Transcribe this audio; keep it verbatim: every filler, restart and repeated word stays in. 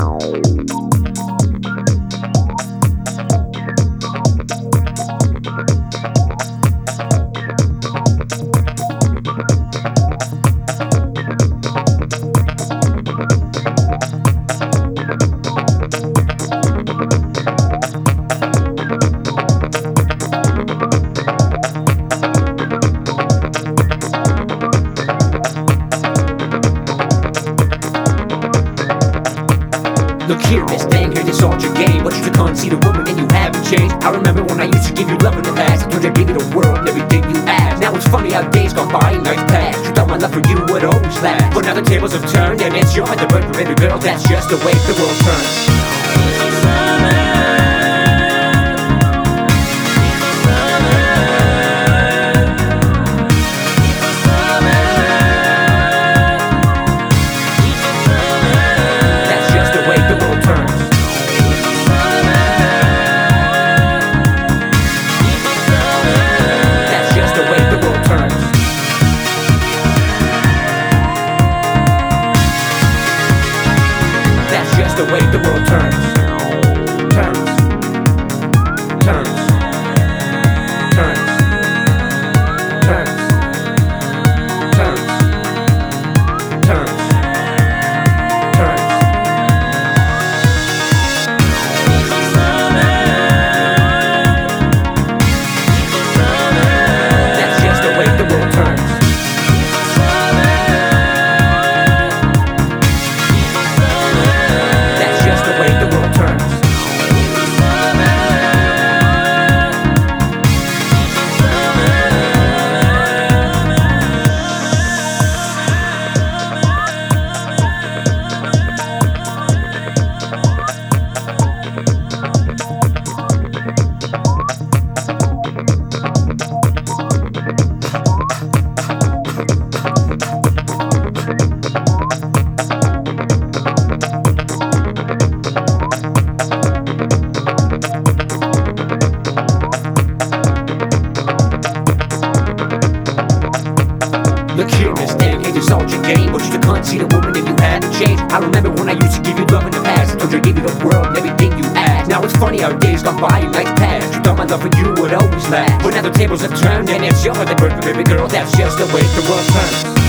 Look here, miss, dang, hear this all your game. But you just can't see the woman and you haven't changed. I remember when I used to give you love in the past. I told you I'd give you the world and everything you asked. Now it's funny how days gone by and nights pass. You thought my love for you would always last, but now the tables have turned and it's you're the bird, baby girl. That's just the way the world turns. That's the way the world turns. Turns. Turns. Turns. Turns. Turns. Turns. Turns. That's just the way the world turns. Look here, miss, dang, hey, this all your game. But you just can't see the woman and you hadn't changed. I remember when I used to give you love in the past. I told you I'd give you the world and everything you asked. Now it's funny how days gone by and nights pass. You thought my love for you would always last, but now the tables have turned and it's you're the bird, baby girl. That's just the way the world turns.